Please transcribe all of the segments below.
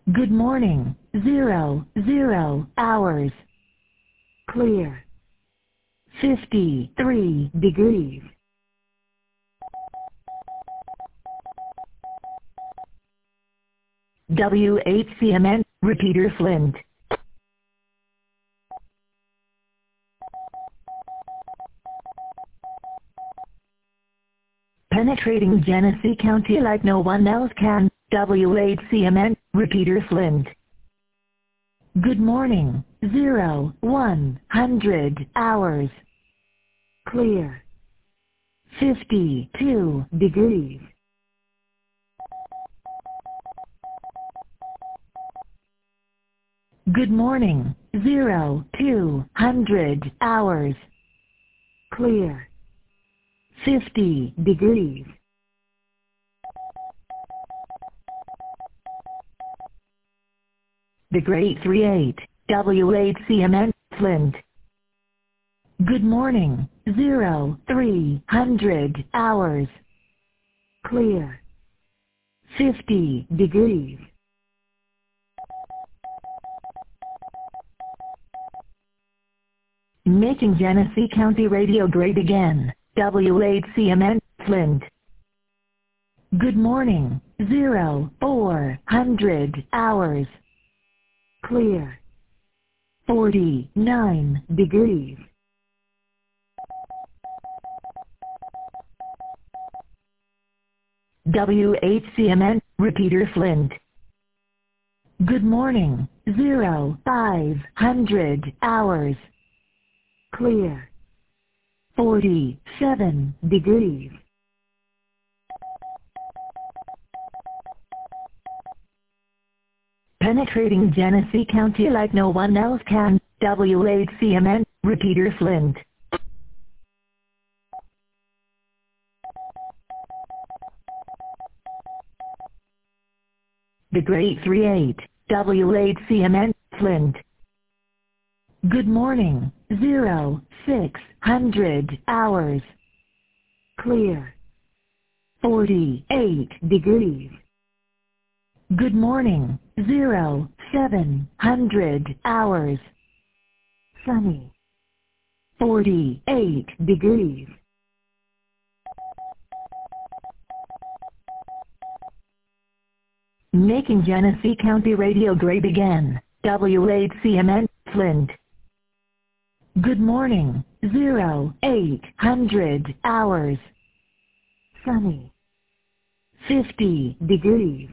Good morning, 00 hours. Clear. 53 degrees. WHCMN, Repeater Flint. Penetrating Genesee County like no one else can, WHCMN, Repeater Flint. Good morning, 100 hours. Clear. 52 degrees. Good morning, 200 hours. Clear. 50 degrees. The Great 38, WHCMN, Flint. Good morning, 300 hours. Clear. 50 degrees. Making Genesee County radio great again, WHCMN, Flint. Good morning, 400 hours. Clear. 49 degrees. WHCMN, Repeater Flint. Good morning, 500 hours. Clear. 47 degrees. Penetrating Genesee County like no one else can, WHCMN, Repeater Flint. The Great 38, WHCMN, Flint. Good morning, 600 hours. Clear. 48 degrees. Good morning, 700 hours. Sunny. 48 degrees. Making Genesee County radio great again, WHCMN, Flint. Good morning, 800 hours. Sunny. 50 degrees.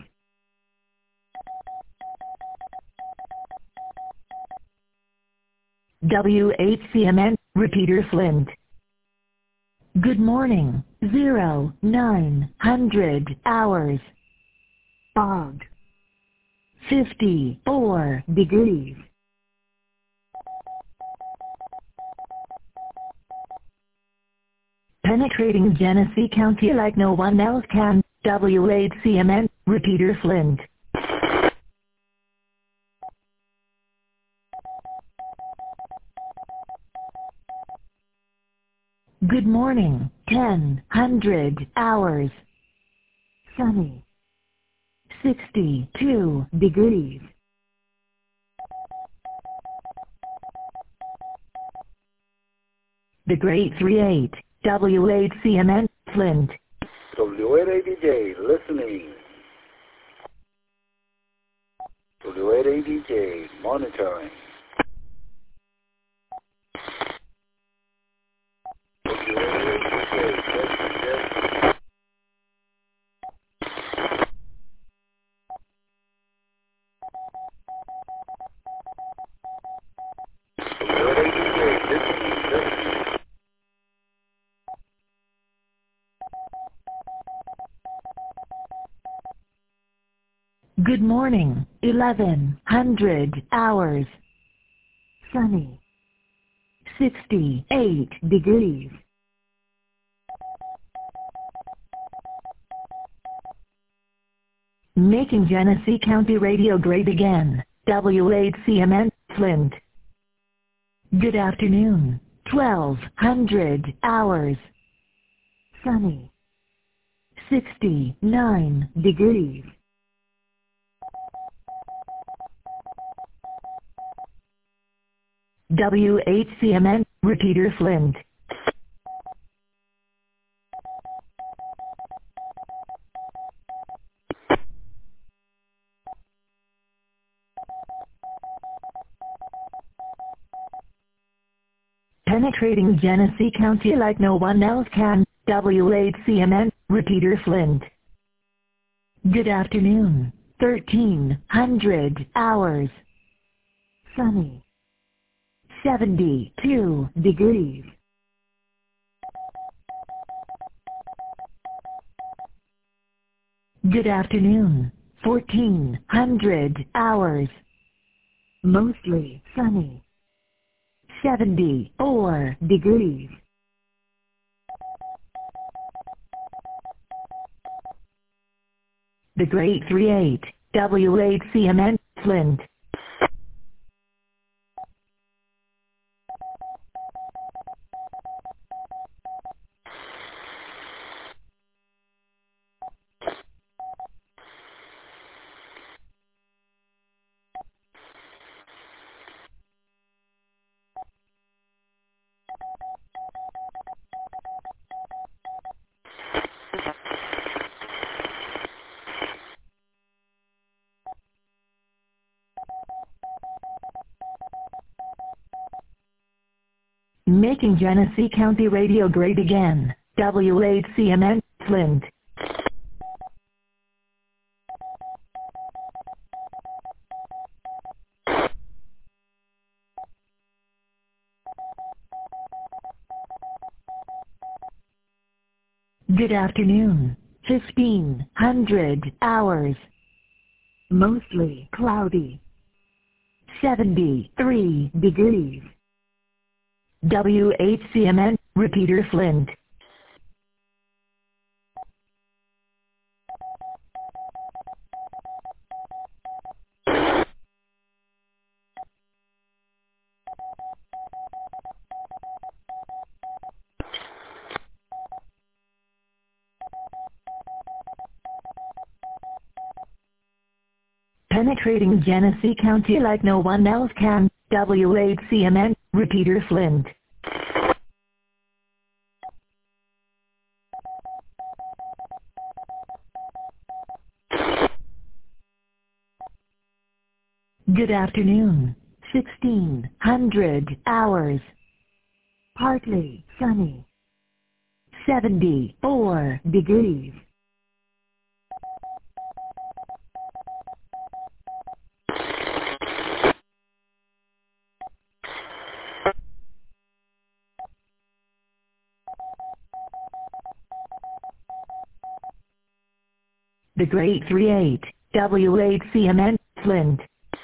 WHCMN, Repeater Flint. Good morning, 900 hours. Fog. 54 degrees. Penetrating Genesee County like no one else can, WHCMN, Repeater Flint. Good morning, 100 hours. Sunny. 62 degrees. The Great 38, WHCMN, Flint. WADJ listening. WADJ monitoring. Good morning, 1100 hours. Sunny. 68 degrees. Making Genesee County radio great again, WHCMN, Flint. Good afternoon, 1200 hours. Sunny. 69 degrees. WHCMN, repeater Flint. Penetrating Genesee County like no one else can, WHCMN, repeater Flint. Good afternoon, 1300 hours. Sunny. 72 degrees. Good afternoon, 1400 hours. Mostly sunny. 74 degrees. The Great 38, WHCMN, Flint. Making Genesee County radio great again, WHCMN, Flint. Good afternoon, 1500 hours. Mostly cloudy. 73 degrees. WHCMN, repeater Flint. Penetrating Genesee County like no one else can, WHCMN, repeater Flint. Good afternoon, 1600 hours. Partly sunny. 74 degrees. The Great 38, WHCMN, Flint.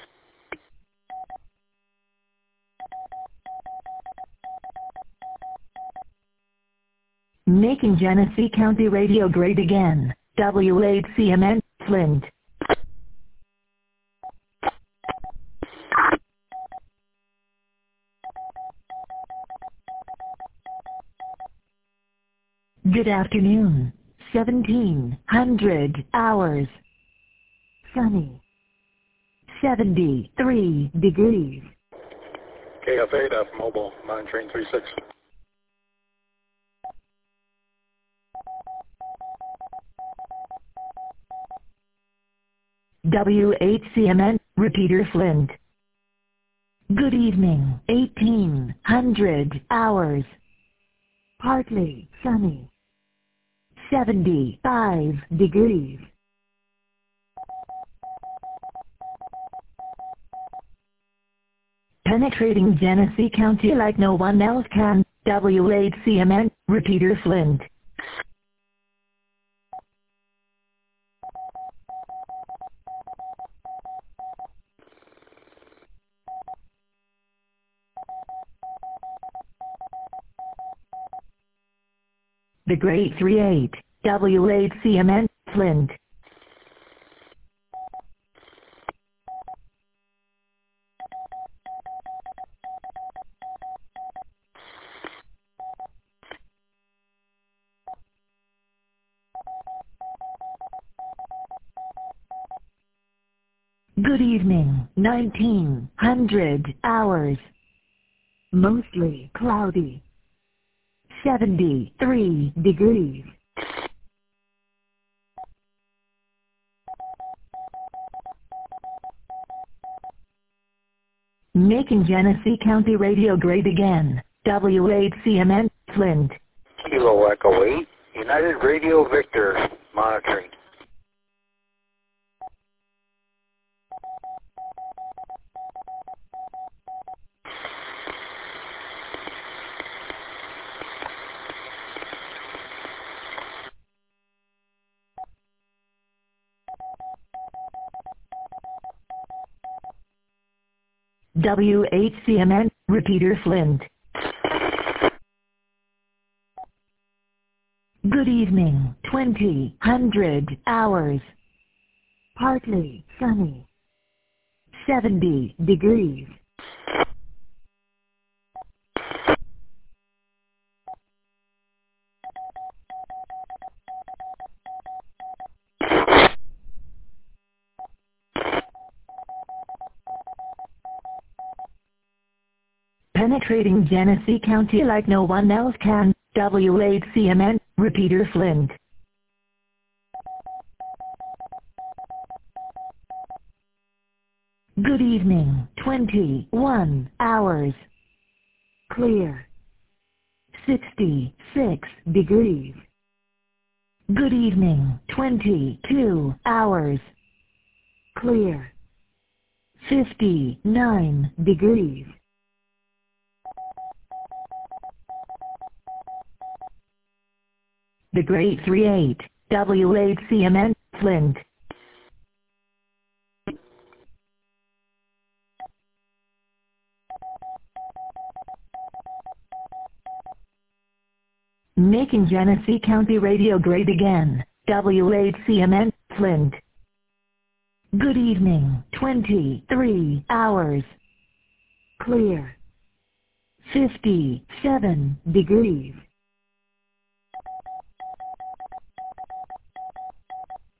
Making Genesee County radio great again, WHCMN, Flint. Good afternoon, 1700 hours. Sunny. 73 degrees. KF8F Mobile, 9 Train 36. WHCMN, repeater Flint. Good evening, 1800 hours. Partly sunny. 75 degrees. Penetrating Genesee County like no one else can, WHCMN, repeater Flint. The Great 38, WHCMN, Flint. Good evening, 1900 hours. Mostly cloudy. 73 degrees. Making Genesee County radio great again. W8CMN, Flint. Kilo Echo 8, United Radio Victor, monitoring. W8CMN, repeater Flint. Good evening, 2000 hours. Partly sunny. 70 degrees. Penetrating Genesee County like no one else can. W8CMN, repeater Flint. Good evening, 21 hours. Clear. 66 degrees. Good evening, 22 hours. Clear. 59 degrees. The Great 38, W8CMN, Flint. Making Genesee County radio great again. W8CMN, Flint. Good evening, 23 hours. Clear. 57 degrees.